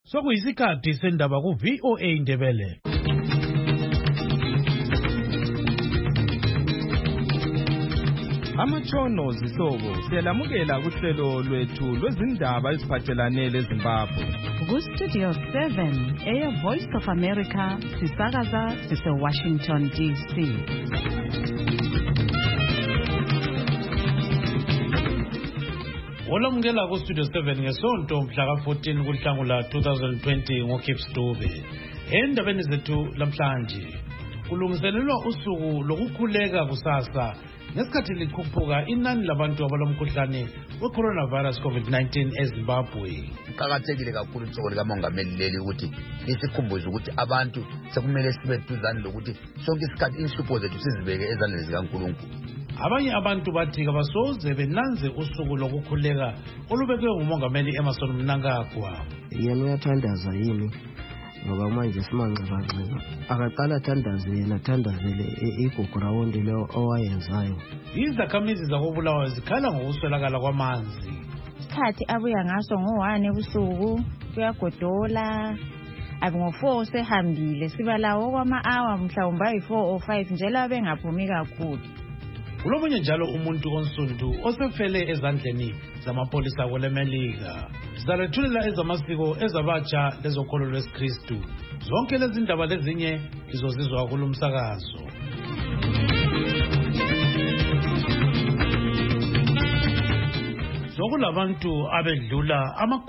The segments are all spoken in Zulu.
Sokuyisikhathi sendaba ku VOA Ndebele. Amatshono zihlobo siyalamukela kuhlelo lwethu lwezindaba eziphathelane leZimbabwe. Ku-Studio 7 Air Voice of America sisakaza sise-Washington DC. Olamukela ku-Studio 7 ngesonto mhla ka-14 kuNhlangula 2020 ngoKips Dube. Endabeni zethu lamhlanje kulungiselelwa usuku lokukhuleka kusasa ngesikhathi likhuphuka inani labantu abalomkhuhlane we-coronavirus COVID-19 eZimbabwe. Kuqakathekile kakhulu usuku likamongameli leli ukuthi lisikhumbuze ukuthi abantu sekumele sibe duzane lokuthi sonke isikhathi inhlupho zethu sizibeke ezandleni zikaNkulunkulu. Abanye abantu bathi kabasoze benanze usuku lokukhuleka olubekwe ngumongameli Emmerson Mnangagwa. Yena uyathandaza yini ngoba manje simanxibanxiba akaqala athandaze yena athandazele igugu rawundi leyo owayenzayo. Izakhamizi zakobulawayo zikhala ngokuswelakala kwamanzi. Isikhathi abuya ngaso ngo-1 ebusuku kuyagodola ngo-4 sehambile siba lawo kwama-hour mhlawumbe ayi-4 or 5 njalo bengaphumi kakhulu. Kulomunye njalo umuntu onsundu osefele ezandleni zamapolisa kwelemelika. Sizalethulela ezamasiko ezabatsha lezokholo lwesikristu. Zonke lezi ndaba lezinye lizozizwa kulo msakazo. Sokulabantu abedlula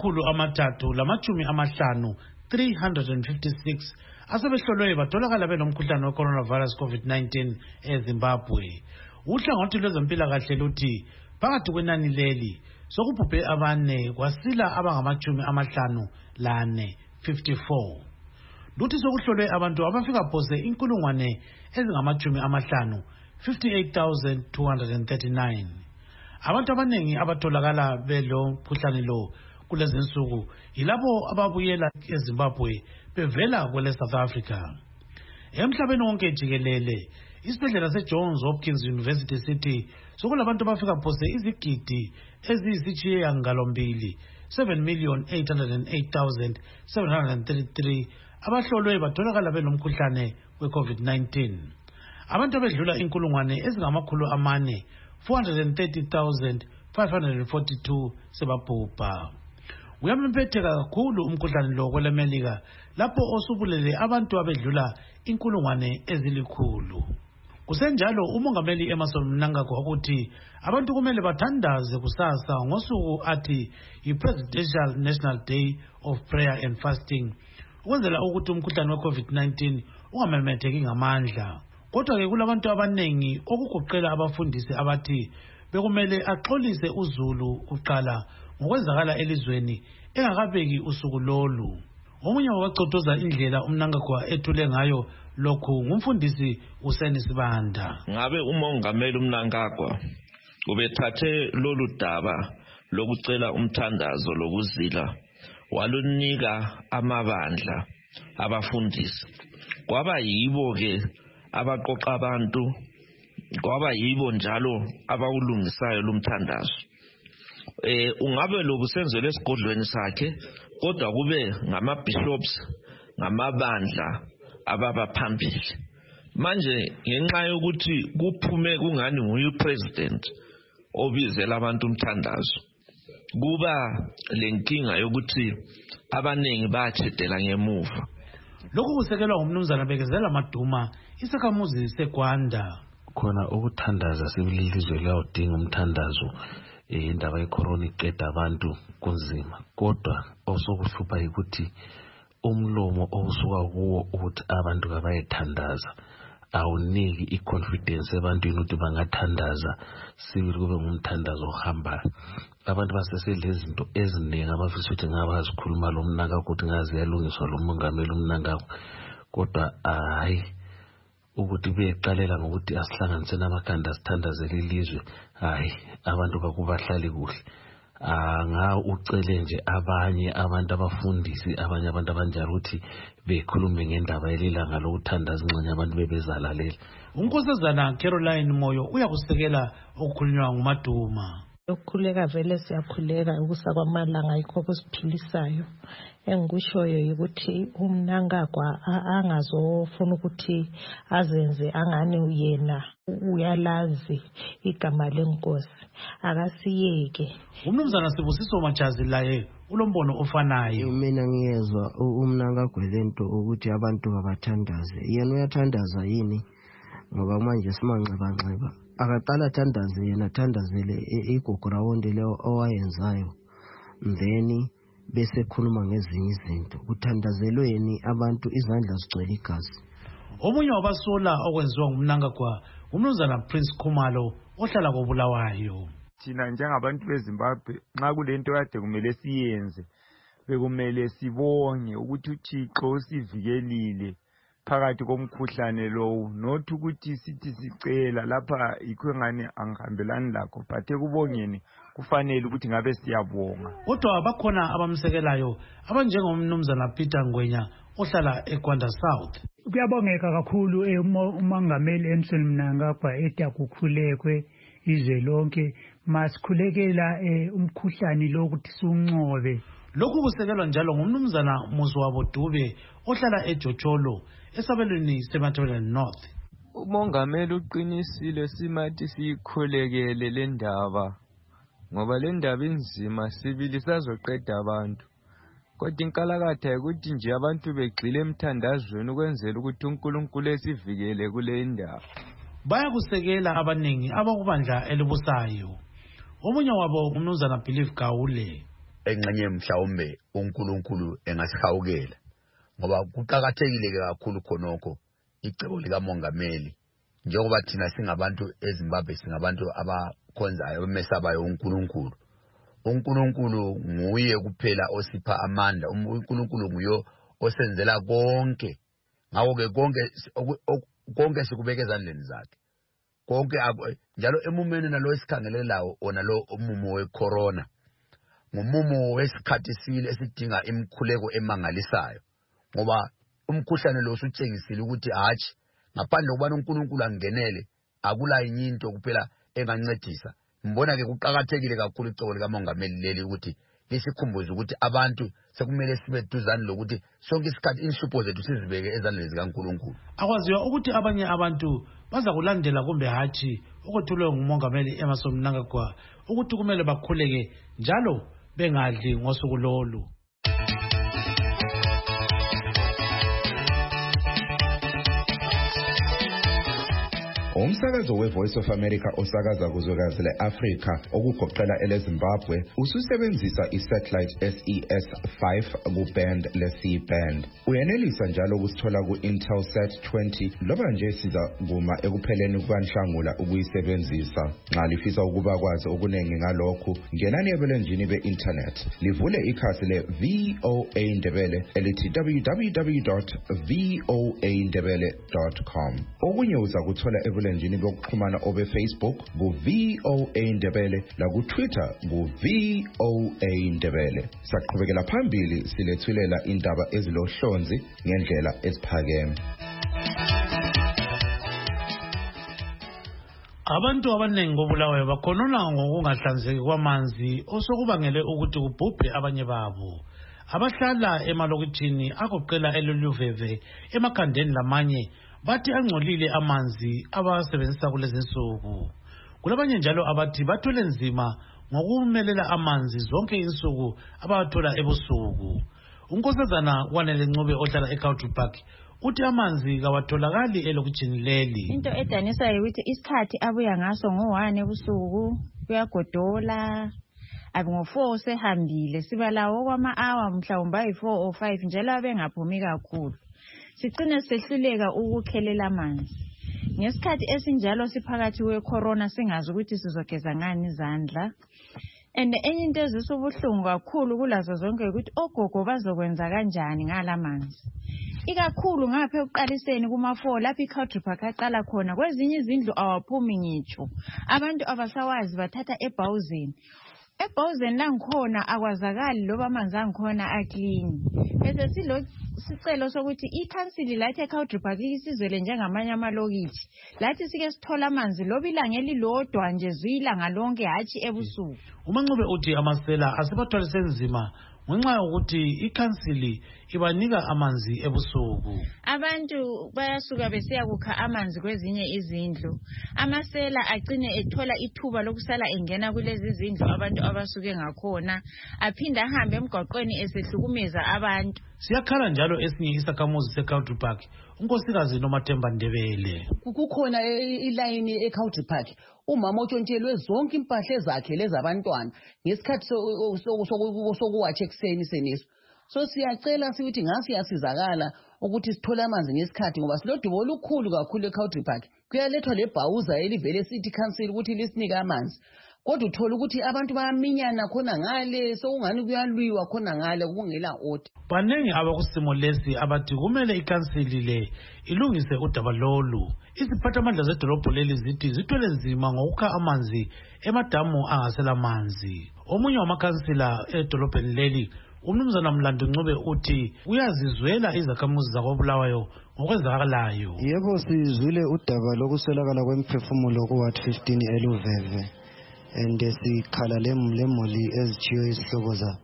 350 356 asebehlolwe batholakala benomkhuhlane we-coronavirus COVID-19 eZimbabwe. Uhlangothi lwezempilakahle luthi phakathi kwenani leli sokubhubhe abane kwasila abangama-54. Luthi sokuhlolwe abantu abafika phose 58,239. Abantu abanengi abatholakala belo mkhuhlane lo kulezinsuku yilabo ababuyela eZimbabwe bevela kwele South Africa. Emhlabeni wonke jikelele isibhedlela seJohns Hopkins University City sokulabantu abafika phose izigidi eziyisishiyagalombili 7,808,733 abahlolwe batholakala benomkhuhlane we-COVID-19. Abantu abedlula 430,542 sebabhubha. Uyamemetheka kakhulu umkhuhlane lo kwelemelika lapho osubulele abantu abedlula 1,000. Kusenjalo umongameli Emmerson Mnangagwa ukuthi abantu kumele bathandaze kusasa ngosuku athi yi-Presidential National Day of Prayer and Fasting ukwenzela ukuthi umkhuhlane we-COVID-19 ungamemetheki ngamandla. Kodwa-ke kulabantu abanengi okugoqela abafundisi abathi bekumele axolise uzulu kuqala ngokwenzakala elizweni engakabeki usuku lolu. Omunye wabacotoza indlela uMnangagwa ethule ngayo lokhu ngumfundisi uSeni Sibanda. Ngabe umongameli uMnangagwa ubethathe lolu daba lokucela umthandazo lokuzila walunika amabandla abafundisi. Kwaba yibo ke abaqoqa abantu, kwaba yibo njalo abawulungisayo lumthandazo. Ungabe lobusenzelwe esigodlweni sakhe kodwa kube ngama-bishops ngamabandla ababaphambili. Manje ngenxa yokuthi kuphume kungani nguye upresident obizela abantu umthandazo, kuba lenkinga yokuthi abaningi bathedela ngemuva. Lokhu kusekelwa ngumnumzana Bekezela Maduma isakhamuzi seGwanda. Khona ukuthandaza sibilizwe lawudinga umthandazo indaba yecorona iqeda abantu kunzima, kodwa osokuhlupha ukuthi umlomo osuka kuwo ukuthi abantu kabayethandaza awuniki i-confidence ebantwini ukuthi bangathandaza sibili kube ngumthandazo ohambayo. Abantu baseselezinto eziningi abafisa ukuthi ngabazikhuluma lo Mnangagwa ukuthi ngaziyalungiswa lo mongameli uMnangagwa, kodwa hayi ukuthi beqalela ngokuthi asihlanganise namakhanda sithandazele ilizwe, hayi abantu bakubahlali kuhle. Nga ucele nje abanye abantu abafundisi abanye abantu abanjalo ukuthi bekhulume ngendaba yelilanga lokuthandaza ingxenye abantu bebezalalela. Unkosazana Caroline Moyo uyakusekela okukhulunywa nguMaduma. Ukukhuleka vele siyakhuleka ukusa kwamalanga yikho kusiphilisayo. Engikushoyo ukuthi uMnangagwa angazofuna ukuthi azenze angani uyena uyalazi igama lenkosi. Akasiyeke. Umnumzana Sibusiso Majazi laye ulombono ofanayo. Mina ngiyezwa uMnangagwa lento ukuthi abantu abathandaze. Yena uyathandaza yini? Ngoba manje simanxeba akaqala athandaze yena athandazele igugu rawonde leyo owayenzayo. Then bese khuluma ngezinye izinto. Kuthandazelweni abantu izandla zigcwele igazi. Omunye wabasola okwenziwa nguMnangagwa umnumzana Prince Khumalo ohlala koBulawayo. Thina njengabantu beZimbabwe nxa kulento kade kumele siyenze bekumele sibonge ukuthi uThixo usivikelile phakathi komkhuhlane lowo, not ukuthi sithi sicela lapha yikho ngani angihambelani lakho, but ekubongeni kufanele ukuthi ngabe siyabonga. Kodwa bakhona abamsekelayo abanjengomnumzana Peter Ngwenya ohlala eGwanda South. Kuyabongeka kakhulu uMongameli Emmerson Mnangagwa kukhulekwe izwe lonke, masikhulekela umkhuhlane lo ukuthi sunqobe. Lokhu kusekelwa njalo ngumnumzana Muzwabo Dube ohlala eJocholo esabelweni seMatabeleland North. Umongameli uqinisile simathi siyikhulekele le ndaba ngoba le ndaba inzima sibili sazoqeda abantu. Kodwa inkalakatha ukuthi nje abantu begxile emthandazweni ukwenzela ukuthi uNkulunkulu esivikele kule ndaba. Bayakusekela abaningi abakubandla elibusayo. Omunye wabo umnumzana Believe Gawule. Engxenye mhlawumbe uNkulunkulu engasihawukela ngoba kuqhakathekile kakhulu khonokho icebo lika mongameli njengoba thina singabantu eZimbabwe singabantu abakhonzayo bemesabayo uNkulunkulu. uNkulunkulu nguye kuphela osipha amandla. uNkulunkulu nguye osenzela konke. Ngakho ke konke sikubeka ezandleni zakhe. Konke njalo emumeni nalo esikhangelelayo ona lo umumo wecorona. Ngumumo wesikhathi sile esidinga imkhuleko emangalisayo. Ngoba umkhuhlane lo usutshengisile ukuthi hatshi ngaphandle kokubana uNkulunkulu angenele akula into kuphela engancedisa. Mbona ke kuqhakathekile kakhulu icebo lika mongameli leli ukuthi lisikhumbuze ukuthi abantu sekumele sibe duzane lokuthi sonke isikhathi inhlupho zethu sizibeke ezandleni zikaNkulunkulu. Akwaziwa ukuthi abanye abantu baza kulandela kumbe hatshi ukuthulwe ngumongameli Emmerson Mnangagwa ukuthi kumele bakhuleke njalo bengadli ngosuku lolu. Umsakazo weVoice of America osakaza kuzwekazi leAfrika okugoqela eleZimbabwe ususebenzisa isatellite SES5 kuband leC-band. Uyenelisa njalo ukusithola ku-Intelsat 20 loba nje siza kuma ekupheleni kukaNhlangula ukuyisebenzisa. Nxa lifisa ukuba kwazi okuningi ngalokhu, ngenani ebulenjini be-internet. Livule ikhasi le-VOA Ndebele elithi www.voandebele.com. Okunye uza kuthola ebulenjini bokuxhumana obe Facebook ku-VOA Ndebele la ku-Twitter ku-VOA Ndebele. Saqhubekela phambili silethulela indaba ezilohlonzi ngendlela eziphakeme. Abantu abaningi koBulawayo bakhonona ngokungahlanzeki kwamanzi osokubangele ukuthi kubhubhe abanye babo. Abahlala emalokitshini agoqela eLuluveve emakhandeni lamanye bathi angcolile amanzi abasebenzisa kulezi insuku. Kulabanye njalo abathi bathwele nzima ngokumelela amanzi zonke insuku abathola ebusuku. Unkosazana Wanele Ncube ohlala eCountry Park uthi amanzi kawatholakali elokitshini leli. Into edanisa ukuthi isikhathi abuya ngaso ngo-1 ebusuku kuyagodola, abe ngo-4 sehambile, sibalawo kwama-hour mhlawumbe ayi-4 or 5 njalo abengaphumi kakhulu. Sigcine sehluleka ukukhelela amanzi. Ngesikhathi esinjalo siphakathi kwecorona singazi ukuthi sizogeza ngani izandla. And enye into ezisubuhlungu kakhulu kulazo zonke ukuthi ogogo bazokwenza kanjani ngalamanzi. Ikakhulu ngapha ekuqaliseni kuma-4 lapho iCountry Park aqala khona, kwezinye izindlu awaphumi ngitsho. Abantu abasawazi bathatha ebhawuzini. ebhozeni langikhona akwazakali loba amanzi angikhona aclean. Bese sicelo sokuthi ikhansili lathi eCountry Park isizwele njengamanye amalokithi. Lathi sike sithola amanzi loba ilanga elilodwa nje zwilanga lonke hatshi ebusuku. uMancube uthi amasela asibathwalise nzima ngenxa yokuthi ikhansili ibanika amanzi ebusuku. Abantu bayasuka besiya kukha amanzi kwezinye izindlu. Amasela agcine ethola ithuba lokusala engena kulezi izindlu abantu abasuke ngakhona, aphinda ahambe emgwaqweni esehlukumeza abantu. Siyakhala njalo esinye isakhamuzi seCountry Park, unkosikazi Nomathemba Ndebele. Kukhona ilayini eCountry Park. Umama otshontshelwe zonke impahla ezakhe lezabantwana ngesikhathi sokuwatsha ekuseni seneso. So siyacela sithi ngasi yasizakala ukuthi sithole amanzi ngesikhathi ngoba silodubo olukhulu kakhulu eCountry Park. Kuyalethwa lebhawuza elivele City Council ukuthi lisinike amanzi. Kodwa uthola ukuthi abantu bayaminyana khona ngale sokungani kuyalwiwa khona ngale kungela order. Banengi abakusimo lesi abathi kumele ikhansili le ilungise udaba lolu. Iziphathamandla zedolobho leli zithi zithwele nzima ngokukha amanzi emadamu angasela manzi. Omunye wamakhansila edolobheni leli uMnumzana Mlando Ncube uthi uyazizwela izakhamuzi zakoBulawayo ngokwenzakalayo. Yebo sizwile udaba lokuswelakala kwemphefumulo kuWard 15 eLuveve. Sikhala lemoli ezithiyo izihlobo zabo.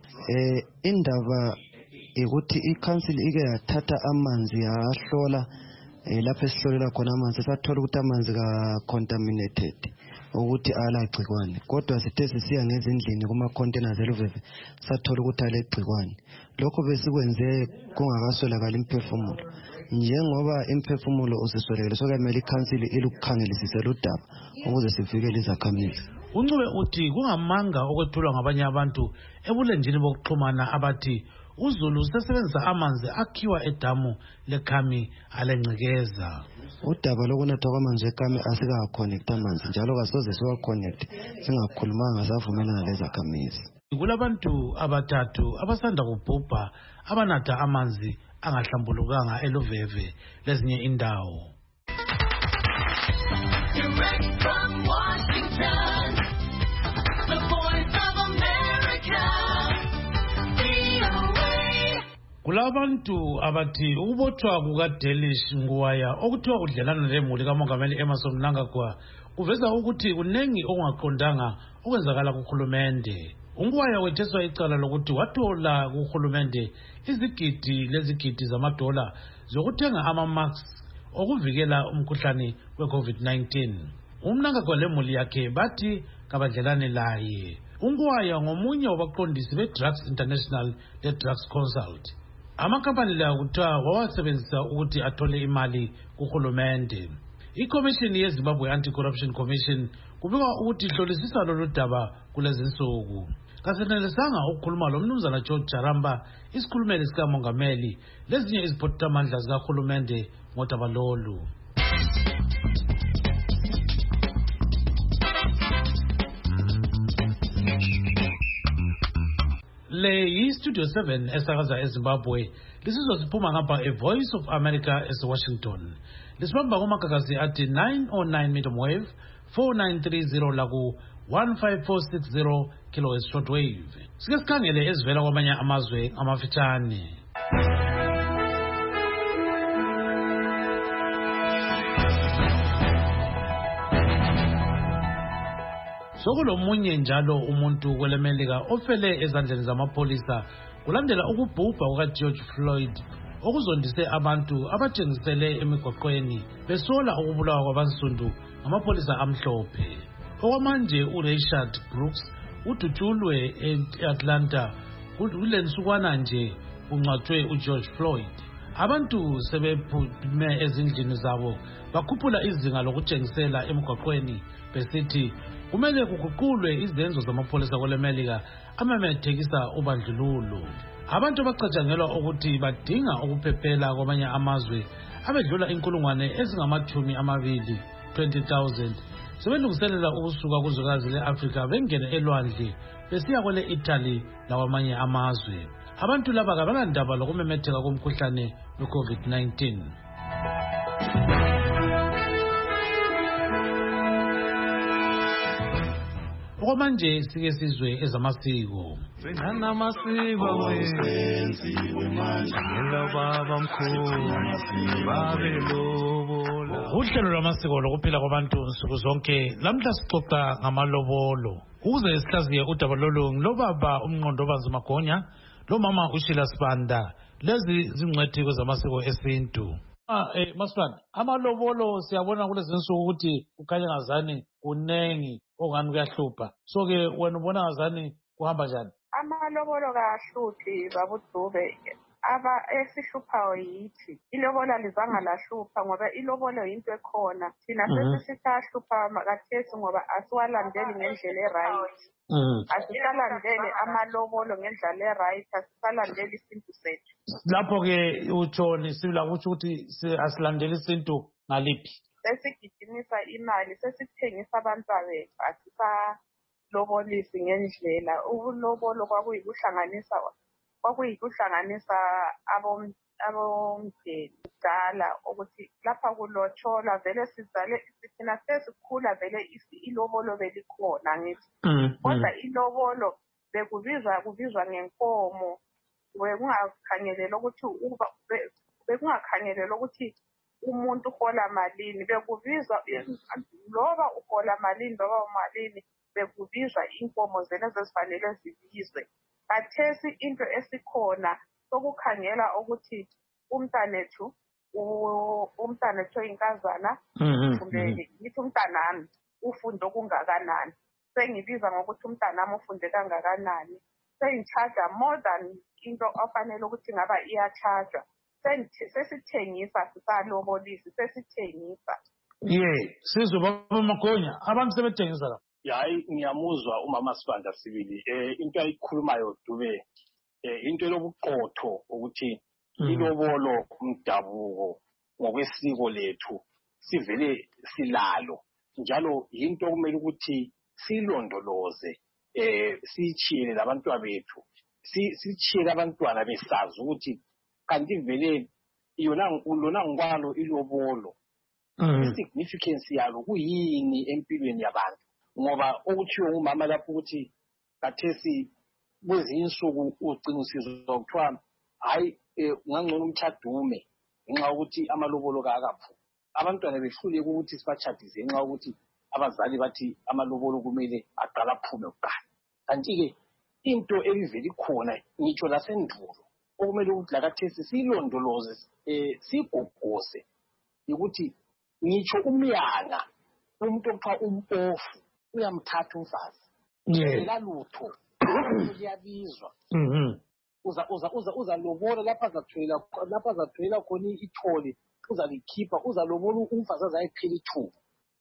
Indaba ukuthi ikhansili ike yathatha amanzi yahlola lapho esihlolela khona amanzi sathola ukuthi amanzi ka-contaminated ukuthi alagcikwane. Kodwa sithe sisiya ngezindlini kuma-containers eLuveve sathola ukuthi alegcikwane. Lokho besikwenze kungakaswelakala imphefumulo. Njengoba imphefumulo usiswelekele sokumele ikhansili ilukukhangelisise ludaba ukuze sivikele izakhamizi. uNcube uthi kungamanga okwethulwa ngabanye abantu ebulenjini bokuxhumana abathi uZulu usebenzisa amanzi akhiwa edamu leKhami alencekeza. Udaba lokunathwa kwamanzi eKhami asikaconnect amanzi njalo kasoze siwaconnect singakhulumanga savumelana lezakhamizi. Kulabantu abathathu abasanda kubhubha abanatha amanzi angahlambulukanga eLuveve lezinye indawo. Direct from Washington, the Voice of America, VOA. Kulabantu abathi ukubotshwa kukaDelish Ngwaya okuthiwa kudlelana lemuli kaMongameli Emmerson Mnangagwa kuveza ukuthi kunengi okungaqondanga okwenzakala kuhulumende. Ungwaya wetheswa icala lokuthi wathola kuhulumende izigidi zamadola zokuthenga ama-masks okuvikela umkhuhlane we-COVID-19. Umnangagwa lemuli yakhe bathi kabadlelane laye. Ungwaya ngomunye wabaqondisi be-Drugs International le-Drugs Consult. Amakampani la kuthiwa wawasebenzisa ukuthi athole imali kuhulumende. ICommission yeZimbabwe Anti-Corruption Commission kubikwa ukuthi ihlolisisa lolu daba kulezi nsuku. Kasenelisanga ukukhuluma lo Mnumzana George Jaramba, isikhulumeli sikamongameli lezinye iziphathamandla zikahulumende ngodaba lolu. Le yi-Studio 7 esakaza eZimbabwe lisizwa siphuma ngapha eVoice of America eWashington. Lisibamba kumagagasi athi 909 medium wave 4930 laku 15460 kilohertz shortwave. Sike sikhangele ezivela kwamanye amazwe amafitshane. Sokulomunye njalo umuntu kwelemelika ofele ezandleni zamapolisa kulandela ukubhubha kukaGeorge Floyd okuzondise abantu abatshengisele emigwaqweni besola ukubulawa kwabansundu ngamapolisa amhlophe. Okwamanje uRachard Brooks udutshulwe eAtlanta kulensukwana nje kungcwatshwe uGeorge Floyd. Abantu sebephume ezindlini zabo bakhuphula izinga lokutshengisela emigwaqweni besithi kumele kuguqulwe izenzo zamapolisa kwelemelika amemethekisa ubandlululo. Abantu abacatshangelwa ukuthi badinga ukuphephela kwamanye amazwe abedlula inkulungwane ezingamathumi amabili 20,000 sebelungiselela ukusuka kuzwekazi le-Afrika bengene elwandle besiya kwele Italy lakwamanye amazwe. Abantu laba kabanandaba lokumemetheka komkhuhlane we-COVID-19. okwamanje sike sizwe ezamasiko. Sinamasiko wenziwe manje ngelobaba mkhulu babelobola. Uhlelo lwamasiko lokuphila kwabantu nsuku zonke lamhla sixoxa ngamalobolo. Ukuze sihlaziye udaba lolu ngilobaba umnqondobazi Magonya lo mama uShila Sibanda lezi zingcwethi kwezamasiko esintu. Masibanda, amalobolo siyabona kulezi nsuku ukuthi kukhanya ngazani kunengi ongani kuyahlupha. So ke wena ubona ngazani kuhamba njani? Amalobolo kahluphi babudube esihluphayo yithi ilobolo alizange lahlupha ngoba ilobolo yinto ekhona thina sesisihlupha makathesi ngoba asiwalandeli ngendlela e-right. Asisalandeli amalobolo ngendlela e-right, asisalandeli isintu sethu. Lapho ke utshoni sibila kuthi ukuthi asilandeli isintu ngaliphi? Sesigijimisa imali, sesithengisa abantwana bethu, asisalobolisi ngendlela. Ulobolo kwakuyikuhlanganisa abomndeni kudala ukuthi lapha kulotsholwa vele sizale thina sesikhula vele ilobolo belikhona ngithi. Kodwa ilobolo bekubizwa ngenkomo, bekungakhangelelwa ukuthi umuntu uhola malini, bekubizwa loba uhola malini loba umalini bekubizwa inkomo zena ezifanele zibizwe. Kathesi into esikhona sokukhangela ukuthi umntanethu oyinkazana kumbe ngithi umntanami ufunde okungakanani, sengibiza ngokuthi umntanami ufunde kangakanani, sengi-charge more than into ofanele ukuthi ngaba iya-charge. Sesithengisa sisalobolisi, sesithengisa. Sizwe baba Magonya, abantu sebethengisa la. Hayi, ngiyamuzwa umama Sibanda sibili into ayikhulumayo Dube into lobuqotho ukuthi ilobolo umdabuko ngokwesiko lethu sivele silalo njalo into kumele ukuthi silondoloze sichiyele labantwana bethu sichiyele abantwana besazi ukuthi kanti vele lona ngwalo ilobolo significance yalo kuyini empilweni yabantu. Ngoba okuthiwa ngumama lapho ukuthi kathesi kwezinye insuku uqinisizwa kuthiwa hayi ungangcono umtshadume ngenxa yokuthi amalobolo kakaphu. Abantwana behluleke ukuthi sibachadise ngenxa yokuthi abazali bathi amalobolo kumele aqala aphume kuqala. Kanti-ke into ebivele ikhona ngitsho lasendulo okumele ukuthi lakathesi siyilondoloze siyigogose ukuthi ngitsho umyanga umuntu okuthiwa umpofu uyamthatha umfazi elalutho liyabizwa uza lobola lapha azathulela khona ithole uzalikhipha uzalobola umfazi azayiphela ithuba.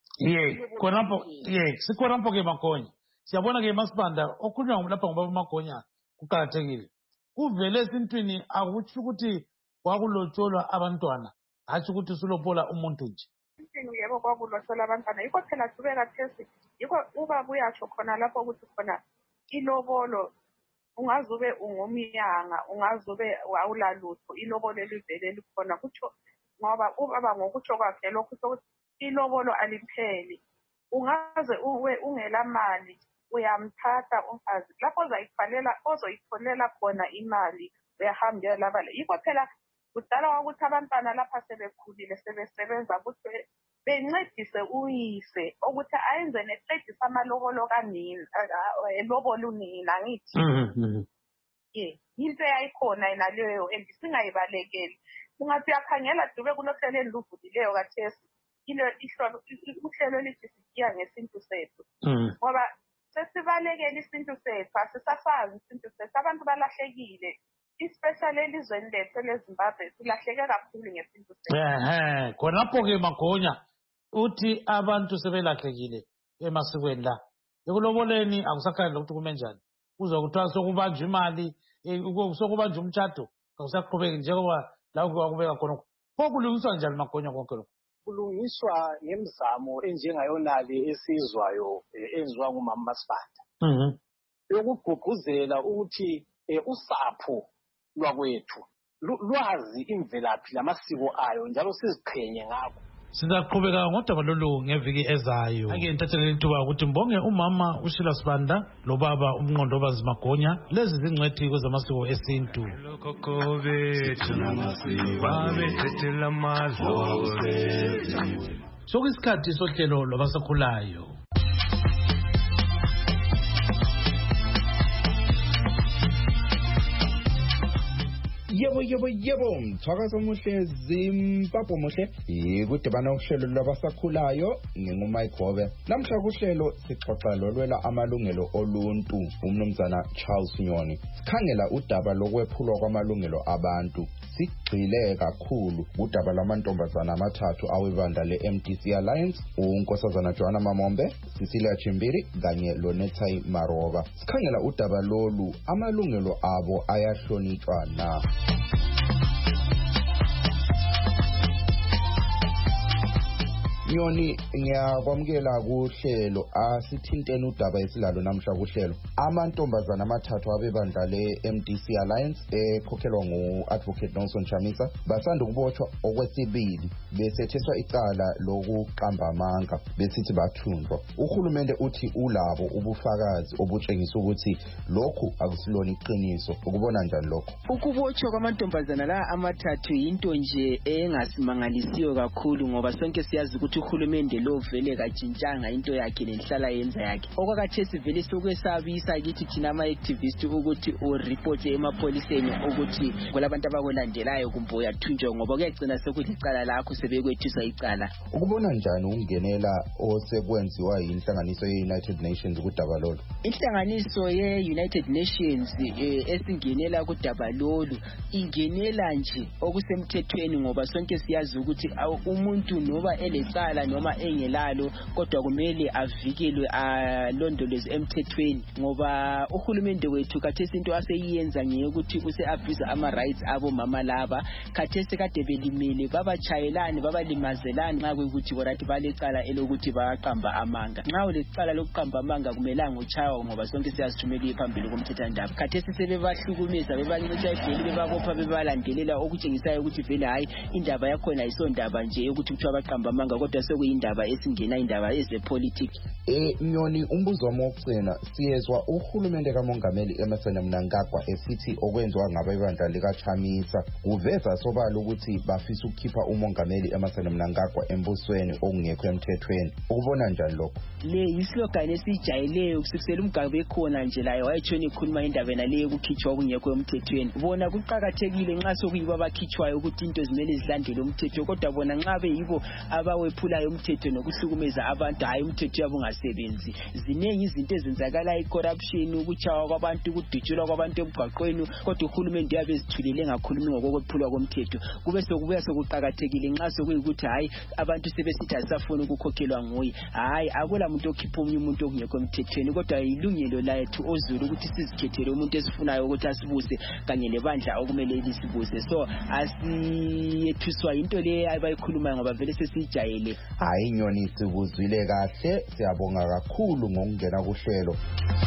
Sikhona ke Magonya siyabona ke Masibanda okhulunywa lapha ngobaba Magonya kuqakathekile. Kuvele esintwini akutsho ukuthi kwakulotsholwa abantwana, hatshi ukuthi usulobola umuntu nje. Yebo kwakulotsholwa abantwana, yikho phela Dube kathesi, yikho ubaba uyatsho khona lapho ukuthi khona ilobolo ungazube ungumyanga, ungazube awulalutho, ilobolo elivele likhona kutsho ngoba ubaba ngokutsho kwakhe lokhu sokuthi ilobolo alipheli. Ungaze ungela mali uyamthatha umfazi lapho ozoyitholela khona imali uyahambela labale. Yikho phela kudala kwakuthi abantwana lapha sebekhulile sebesebenza ukuthi bencedise uyise ukuthi ayenze necedise amalobolo kanina elobolo unina ngithi. Into eyayikhona yena leyo and singayibalekeli. Ungathi uyakhangela Dube kunohlelo endiluvulileyo kathesi uhlelo elithi sijiya ngesintu sethu ngoba sesibalekela isintu sethu, asisasazi isintu sethu, abantu balahlekile, especially elizweni lethu leZimbabwe silahleke kakhulu ngesintu sethu. Khonapho ke Magonya uthi abantu sebelahlekile emasikweni la ekuloboleni akusakhani ukuthi kume njani, uzwa kuthiwa sokubanjwa imali sokubanjwa umtshado akusaqhubeki njengoba la kwakubeka khona. Pho kulungiswa njani Magonya konke lokho? Kulungiswa ngemizamo enjengayonale esizwayo enziwa ngumama Sibanda yokugqugquzela ukuthi usapho lwakwethu lwazi imvelaphi lamasiko ayo njalo siziqhenye ngakho. Sizaqhubeka ngodaba lolu ngeviki ezayo. Ake ngithathelele ithuba ukuthi ngibonge umama uShila Sibanda lobaba uMnqondo Magonya, lezi zingcwethi kwezamasiko esintu. Sokuyisikhathi sohlelo lwabasakhulayo. Yebo, mthakazo omuhle Zimbabwe muhle. Ikudibana uhlelo lwabasakhulayo nginguMike Gobe. Namhla kuhlelo sixoxa lolwela amalungelo oluntu umnumzana Charles Nyoni. Sikhangela udaba lokwephulwa kwamalungelo abantu. Sigxile kakhulu udaba lamantombazana amathathu awebandla leMDC Alliance, uNkosazana Joanna Mamombe, Cecilia Chimbiri kanye loNetai Maroba. Sikhangela udaba lolu amalungelo abo ayahlonitshwa na. Nyoni, ngiyakwamukela kuhlelo. Asithintene udaba esilalo namhla kuhlelo. Amantombazana amathathu abebandla leMDC Alliance ekhokhelwa ngu-Advocate Nelson Chamisa basanda ukubotshwa okwesibili besetheswa icala lokuqamba amanga besithi bathunjwa. Uhulumende uthi ulabo ubufakazi obutshengisa ukuthi lokhu akusilona iqiniso. Ukubona njani lokho? Ukubotshwa kwamantombazana la amathathu into nje engasimangalisiyo kakhulu ngoba sonke siyazi ukuthi uhulumende lo vele kajintshanga into yakhe lenhlala yenza yakhe. Okwakhathesi vele sokwesabisa kithi thina ama-activist ukuthi ureport emapoliseni ukuthi kulabantu abakulandelayo kumbe uyathunjwa ngoba kuyagcina sekulicala lakho sebekwethisa icala. Ukubona njani ungenela osekwenziwa yinhlanganiso ye-United Nations kudaba lolu? Inhlanganiso ye-United Nations esingenela kudaba lolu ingenela nje okusemthethweni ngoba sonke siyazi ukuthi umuntu noba elecala noma engelalo kodwa kumele avikelwe alondolozwe emthethweni ngoba uhulumende wethu khathesi into aseyiyenza ngeyokuthi use-abuse ama-rights abo mama laba. Khathesi kade belimele babachayelane babalimazelane nxa kuyukuthi borathi balecala elokuthi baqamba amanga. Nxa ulecala lokuqamba amanga kumelanga uchawa ngoba sonke siyazithumela phambili komthethwandaba. Khathesi sebebahlukumeza bebancisha ibheli bebabopha bebalandelela okutshengisayo ukuthi vele hayi indaba yakhona ayisondaba nje ukuthi kuthiwa baqamba amanga kodwa sekuyindaba esingena indaba ezepolitiki. Nyoni, umbuzo wami wokugcina, siyezwa uhulumende kaMongameli Emmerson Mnangagwa esithi okwenziwa ngabebandla likaChamisa kuveza sobala ukuthi bafisa ukukhipha uMongameli Emmerson Mnangagwa embusweni okungekho emthethweni. Ukubona njani lokho? Le yislogan esijayeleyo kusukela umgaba ekhona nje layo wayetshona ikhuluma indaba naleyo ukukhitshwa okungekho emthethweni. Bona kuqhakathekile nxa sokuyibo abakhitshwayo ukuthi into zimele zilandele umthetho kodwa bona nxa beyibo abawephulayo umthetho nokuhlukumeza abantu hayi umthetho yabo ungasebenzi. Ziningi izinto ezenzakala i-corruption, ukuchawa kwabantu, ukudutshulwa kwabantu emgwaqweni kodwa uhulumende yabe ezithulele ngakhulumi ngokwephulwa komthetho. Kube sokubuya sokuqhakathekile nxa sokuyikuthi hayi abantu sebesithi asafuna ukukhokhelwa nguye. Hayi akula muntu okhipha omunye umuntu okungekho emthethweni kodwa ilungelo lethu ozulu ukuthi sizikhethele umuntu esifunayo ukuthi asibuse kanye lebandla okumele lisibuse. So asiyethuswa into le abayikhulumayo ngoba vele sesijayele. Hayi Nyoni, sikuzwile kahle, siyabonga kakhulu ngokungena kuhlelo.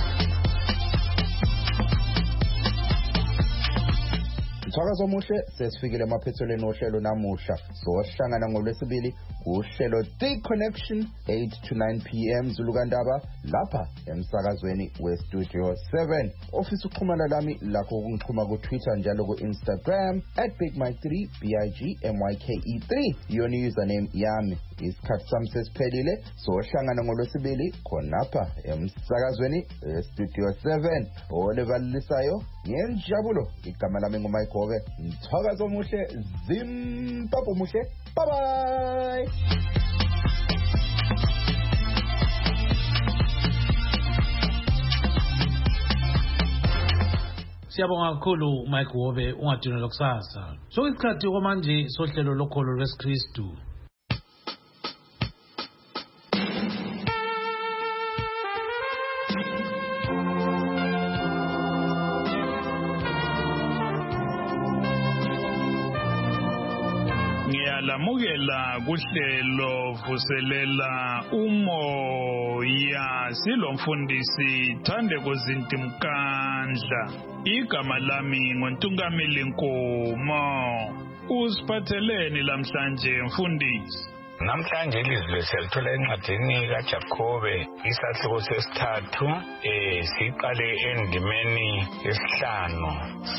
Mthakazo omuhle, sesifikile emaphethelweni ohlelo namuhla. Sohlangana ngoLwesibili uhlelo The Connection 8 to 9 p.m. Zulukandaba lapha emsakazweni weStudio 7. Ofisa uxhumana lami lakho ukungixhuma ku-Twitter njalo ku-Instagram @BigMike3 BIGMYKE3 yona username yami. Isikhathi sami sesiphelile, sohlangana ngoLwesibili khonapha emsakazweni weStudio 7. Olebalisayo ngenjabulo, igama lami nguMike Gobe. Mthakazo omuhle, Zimbabwe muhle. Bye bye. Siyabonga kakhulu Mike Gobe, ungadinelwa kusasa. Sokuyisikhathi kwamanje sohlelo lokholo lwesikristu. Lamukela kuhlelo vuselela umoya silomfundisi Thandeko Zintimkandla. Igama lami ngoNtungameli Nkomo. Usiphatheleni lamhlanje mfundisi? namhlanje ilizwi selithola encwadini kaJakobe isahluko sesithathu siqale endimeni yesihlanu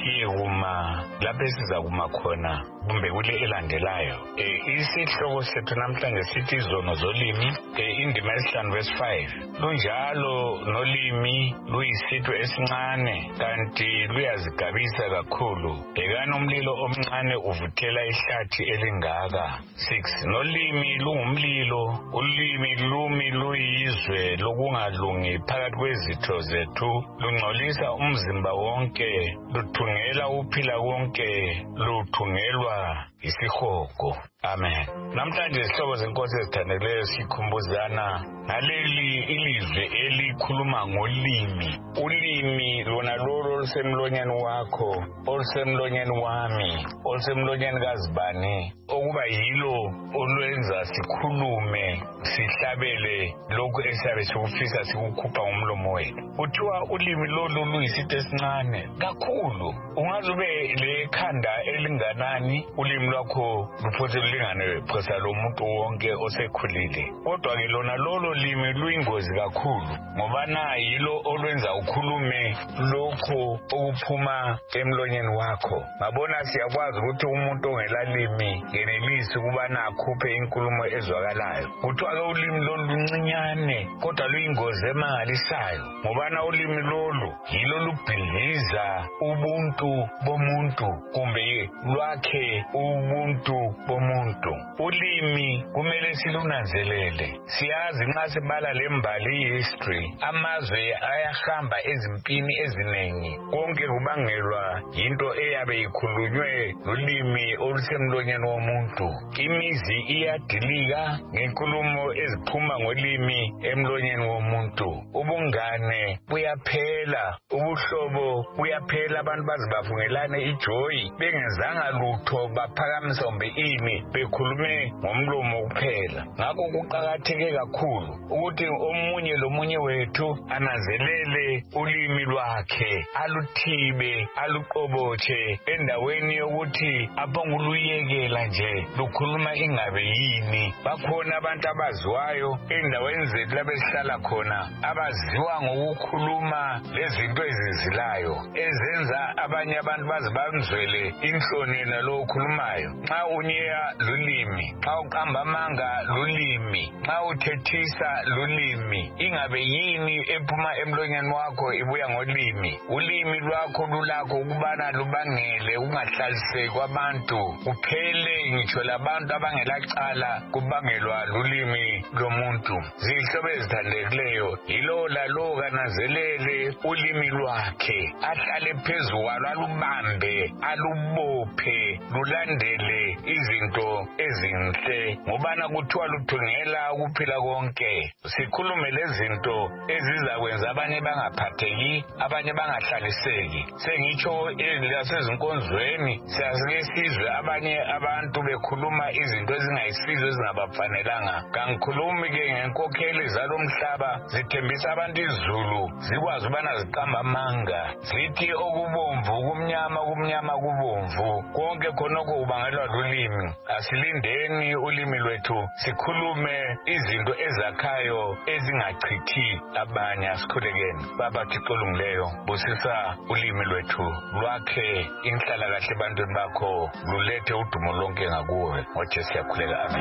siyekuma lapho esizakuma khona kumbe kule elandelayo. Isihloko sethu namhlanje sithi izono zolimi, indima yesihlanu verse 5. Lunjalo nolimi luyisitho esincane kanti luyazigabisa kakhulu. Bhekani umlilo omncane uvuthela ihlathi elingaka. 6. Nolimi lungumlilo, ulimi lumi luyizwe lokungalungi phakathi kwezitho zethu, lungcolisa umzimba wonke, luthungela uphila konke, luthungelwa isihogo. Amen. Namhlanje isihlobo zenkosi ezithandeleyo sikhumbuzana ngaleli ilizwe elikhuluma ngolimi. Ulimi lona lolo olusemlonyeni wakho, olusemlonyeni wami, olusemlonyeni kazibani, okuba yilo olwenza sikhulume, sihlabele lokhu esiyabe sikufisa sikukhupha ngomlomo wethu. Kuthiwa ulimi lolu luyisitho esincane kakhulu. Ungaze ube lekhanda elinganani, ulimi lwakho luphose lingane phosa lomuntu wonke osekhulile. Kodwa ke lona lolo limi luyingozi kakhulu ngoba na yilo olwenza ukhulume lokho okuphuma emlonyeni wakho. Ngabona siyakwazi ukuthi umuntu ongelalimi yenelisi ukubana akhuphe inkulumo ezwakalayo. Kuthiwa ke ulimi lolu luncinyane kodwa luyingozi emangalisayo ngoba na ulimi lolu yilo lubhidliza ubuntu bomuntu kumbe lwakhe ubuntu bomuntu. Ulimi kumele silunanzelele. Siyazi nxa sibala lembali history, amazwe ayahamba ezimpini ezinengi, konke kubangelwa yinto eyabe ikhulunywe ngolimi olusemlonyeni womuntu. Imizi iyadilika ngenkulumo eziphuma ngolimi emlonyeni womuntu. Ubungane buyaphela, ubuhlobo buyaphela, abantu bazibafungelane ijoy bengezanga lutho baphakamisa kumbe ini bekhulume ngomlomo kuphela. Ngakho kuqakatheke kakhulu ukuthi omunye lomunye wethu ananzelele ulimi lwakhe, aluthibe, aluqobotshe endaweni yokuthi aphonguluyekela nje lukhuluma ingabe yini. Bakhona abantu abaziwayo endaweni zethu lapho esihlala khona abaziwa ngokukhuluma lezinto ezizilayo ezenza abanye abantu baze banzwele inhloni nalo okhulumayo. Nxa unyeya lulimi, nxa uqamba amanga lulimi, nxa uthethisa lulimi, ingabe yini ephuma emlonyeni wakho ibuya ngolimi. Ulimi lwakho lulakho ukubana lubangele ungahlaliseki kwabantu, kuphele ngitsho labantu abangelacala kubangelwa lulimi lomuntu. Zihlobo ezithandekileyo, yilo lalo kananzelele ulimi lwakhe, ahlale phezu kwalo, alubambe, alubophe, lulandele izinto ezinhle ngobana kuthiwa luthungela ukuphila konke. Sikhulume lezinto ezizakwenza abanye bangaphatheki, abanye bangahlaliseki. Sengitsho lasezinkonzweni siyasike sizwe abanye abantu bekhuluma izinto ezingayisizo ezingabafanelanga. Kangikhulumi ke ngenkokheli zalomhlaba zithembisa abantu izulu zikwazi ubana ziqamba amanga, zithi okubomvu kumnyama, kumnyama kubomvu. Konke khonokho kubangelwa lulimi. Asilindeni ulimi lwethu sikhulume izinto ezakhayo ezingachithi abanye. Asikhulekeni. Baba Thixo olungileyo, busisa ulimi lwethu, lwakhe inhlalakahle ebantwini bakho, lulethe udumo lonke ngakuwe. ngoJesu siyakhuleka. Amen.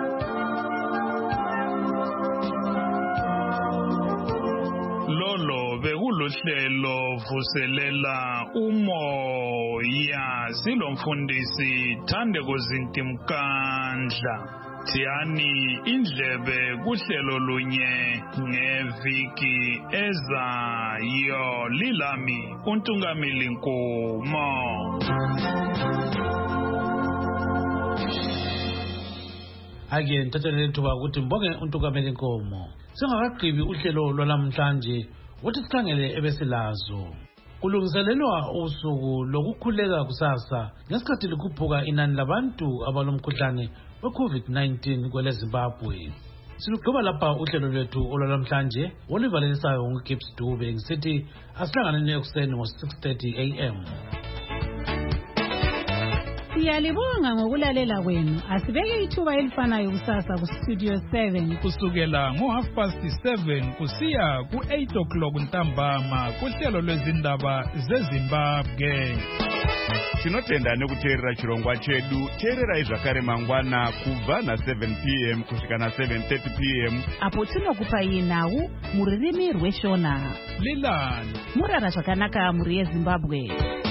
Lolo bekulohlelo vuselela umoya, silomfundisi Thandeko Zintimkandla. Thiyani indlebe kuhlelo lunye ngeviki ezayo. Lilami uNtungameli Nkomo. Ake ntathelele thuba ukuthi mbonge uNtungameli Nkomo. Singakagqibi uhlelo lwalamhlanje ukuthi sikhangele ebesilazo. Kulungiselelwa usuku lokukhuleka kusasa ngesikhathi likhuphuka inani labantu abalomkhuhlane we-COVID-19 kwele Zimbabwe. Silugqiba lapha uhlelo lwethu olwalamhlanje olivalisayo nguGibbs Dube ngisithi asihlangane ekuseni ngo 6:30 AM. Siyalibonga ngokulalela kwenu. Asibeke ithuba elifanayo kusasa ku Studio 7 kusukela ngo7:30 kusiya ku8 ntambama kuhlelo lwezindaba zeZimbabwe. Tinotenda nekuteerera chirongwa chedu. Teererai zvakare mangwana kubva na7 p.m. kusvika na7:30 p.m. apo tinokupai nhau mururimi rweshona. Lilani murara zvakanaka muri yeZimbabwe.